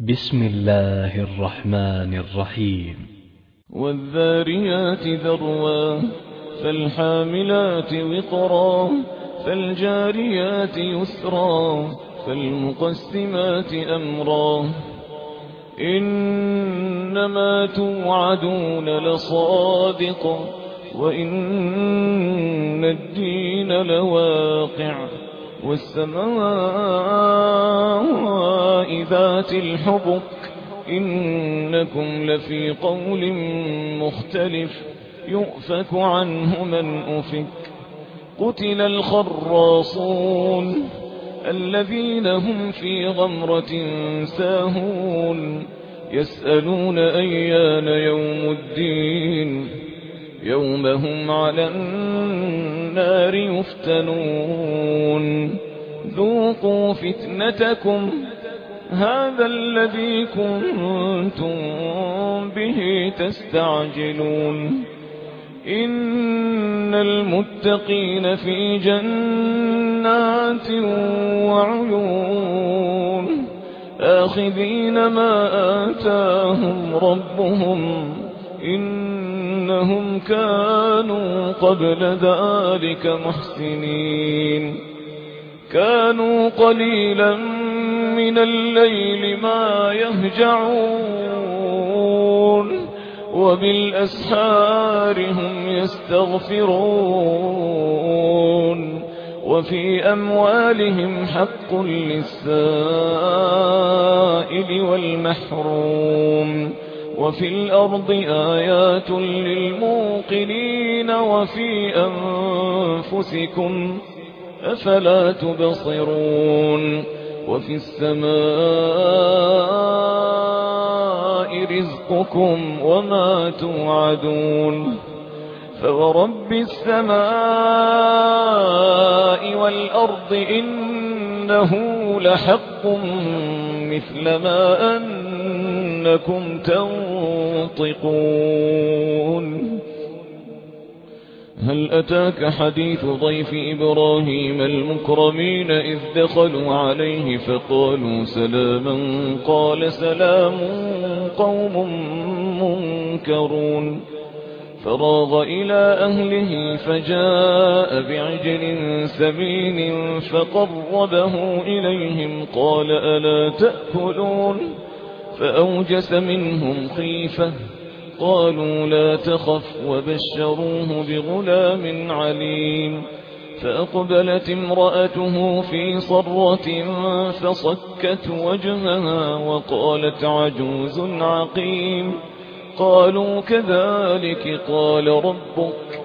بسم الله الرحمن الرحيم. والذاريات ذروا فالحاملات وقرا فالجاريات يسرا فالمقسمات أمرا إنما توعدون لصادق وإن الدين لواقع والسماء ذات الحبك إنكم لفي قول مختلف يؤفك عنه من أفك قتل الخراصون الذين هم في غمرة ساهون يسألون أيان يوم الدين يوم هم على النار يفتنون ذوقوا فتنتكم هذا الذي كنتم به تستعجلون إن المتقين في جنات وعيون آخذين ما آتاهم ربهم إنهم كانوا قبل ذلك محسنين كانوا قليلا من الليل ما يهجعون وبالأسحار هم يستغفرون وفي أموالهم حق للسائل والمحروم وفي الأرض آيات للموقنين وفي أنفسكم أفلا تبصرون وفي السماء رزقكم وما توعدون فورب السماء والأرض إنه لحق مثل ما أنكم تنطقون هل أتاك حديث ضيف إبراهيم المكرمين إذ دخلوا عليه فقالوا سلاما قال سلام قوم منكرون فراغ إلى أهله فجاء بعجل سمين فقربه إليهم قال ألا تأكلون فأوجس منهم خيفة قالوا لا تخف وبشروه بغلام عليم فأقبلت امرأته في صرة فصكت وجهها وقالت عجوز عقيم قالوا كذلك قال ربك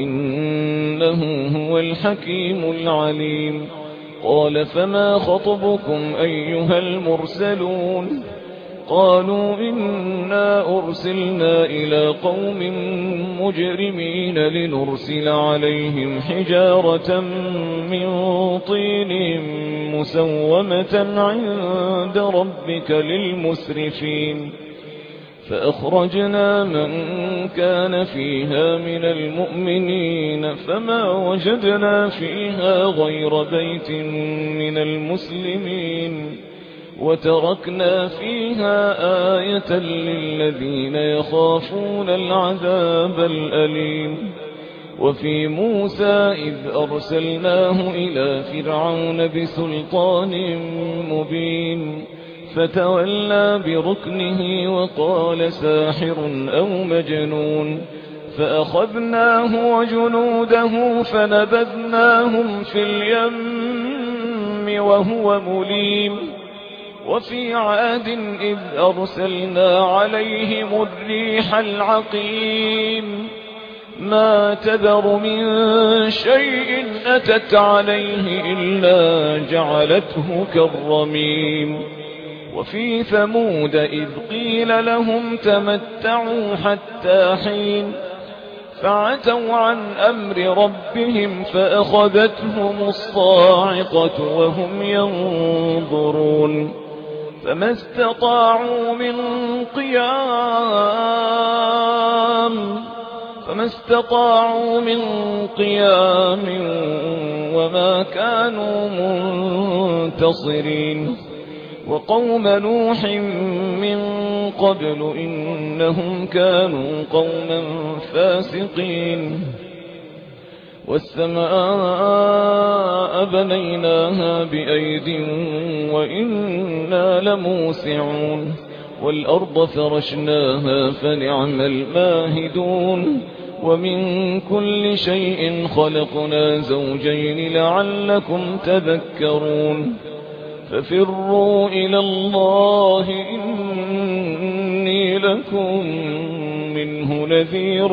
إنه هو الحكيم العليم قال فما خطبكم أيها المرسلون قالوا إنا أرسلنا إلى قوم مجرمين لنرسل عليهم حجارة من طين مسومة عند ربك للمسرفين فأخرجنا من كان فيها من المؤمنين فما وجدنا فيها غير بيت من المسلمين وتركنا فيها آية للذين يخافون العذاب الأليم وفي موسى إذ أرسلناه إلى فرعون بسلطان مبين فتولى بركنه وقال ساحر أو مجنون فأخذناه وجنوده فنبذناهم في اليم وهو مليم وفي عاد إذ أرسلنا عليهم الريح العقيم ما تذر من شيء أتت عليه إلا جعلته كالرميم وفي ثمود إذ قيل لهم تمتعوا حتى حين فعتوا عن أمر ربهم فأخذتهم الصاعقة وهم ينظرون فما استطاعوا من قيام وما كانوا منتصرين وقوم نوح من قبل إنهم كانوا قوما فاسقين والسماء بنيناها بأيد وإنا لموسعون والأرض فرشناها فنعم الماهدون ومن كل شيء خلقنا زوجين لعلكم تذكرون ففروا إلى الله إني لكم منه نذير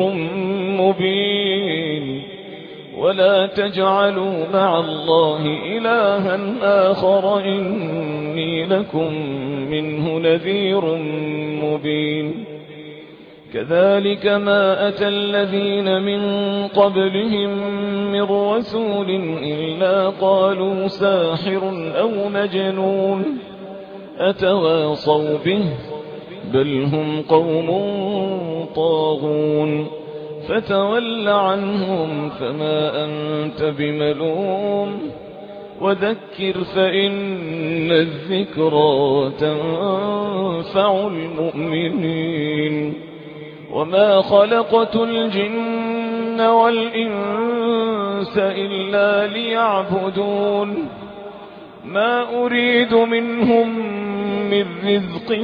مبين ولا تجعلوا مع الله إلها آخر إني لكم منه نذير مبين كذلك ما أتى الذين من قبلهم من رسول إلا قالوا ساحر أو مجنون أتواصوا به بل هم قوم طاغون فتول عنهم فما أنت بملوم وذكر فإن الذكرى تنفع المؤمنين وما خلقت الجن والإنس إلا ليعبدون ما أريد منهم من رزق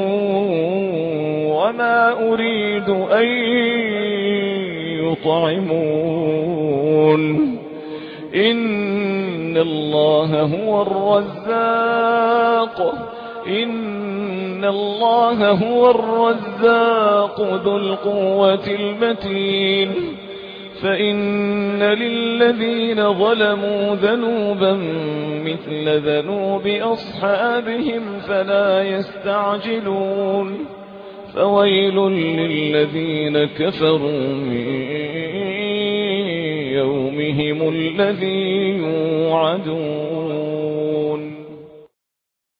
وما أريد أن يطعمون إن الله هو الرزاق ذو القوة المتين فإن للذين ظلموا ذنوبا مثل ذنوب أصحابهم فلا يستعجلون فويل للذين كفروا من يومهم الذي يوعدون